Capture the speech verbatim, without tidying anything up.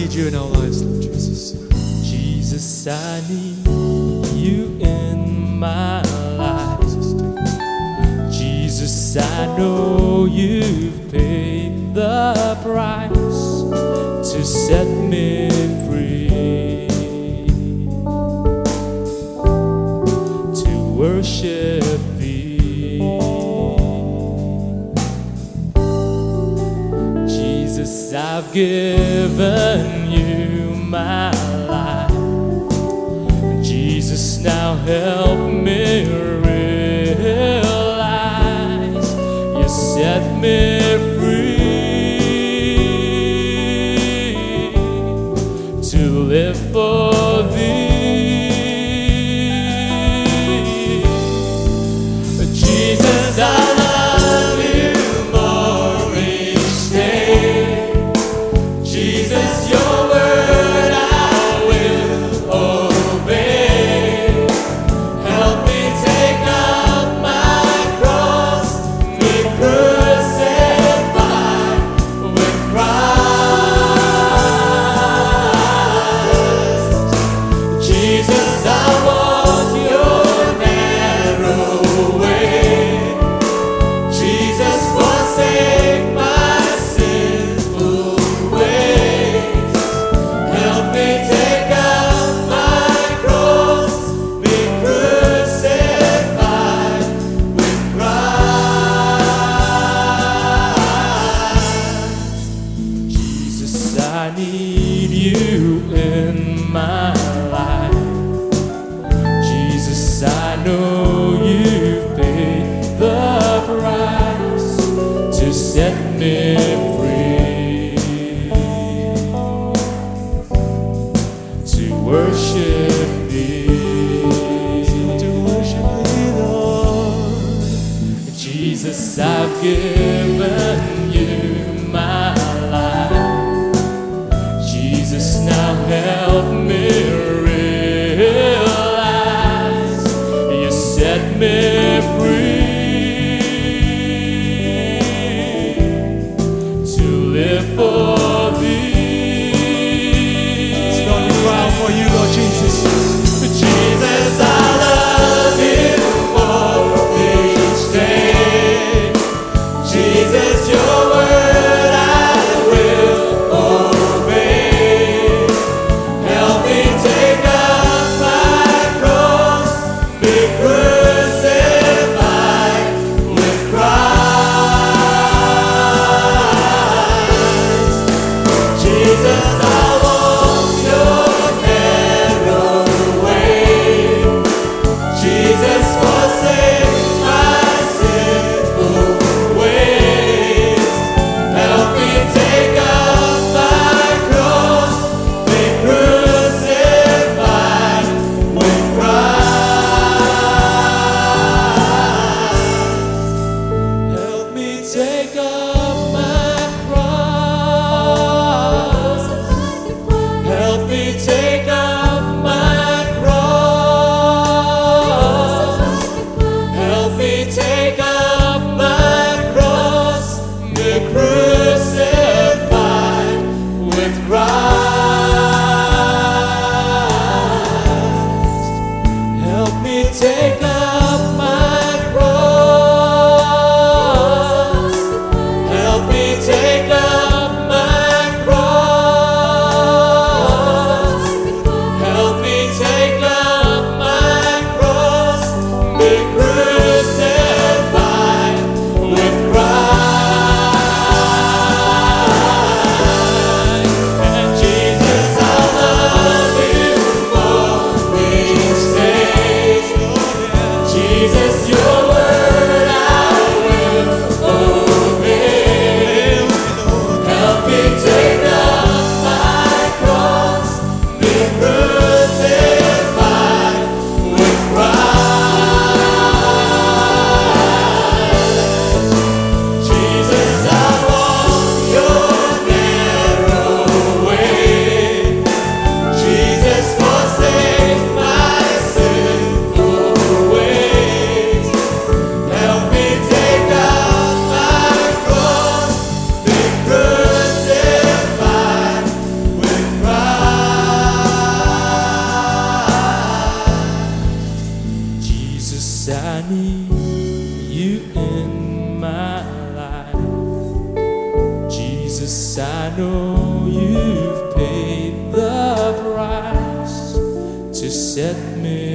need you in our lives, Lord Jesus. Jesus, I need you in my life. Jesus, I know you've paid the price to set me free, to worship thee. Jesus, I've given you my life. Jesus, now help me realize you set me free to live for thee. Jesus, I love you more each day. Jesus, your word I will obey. Help me take up my cross, be crucified with Christ. Jesus, I walk your narrow way. Jesus, forsake my sinful ways. Help me take up my cross, be crucified with Christ. Jesus, I need you in my life. Jesus, I know you've paid the price to set me free, to worship thee, to worship thee, Lord. Jesus, I've given you my life. Jesus, now help me realize you set me free to live for thee. Start to cry out for you, Lord Jesus. Jesus, I love you more each day. I need you in my life. Jesus, I know you've paid the price to set me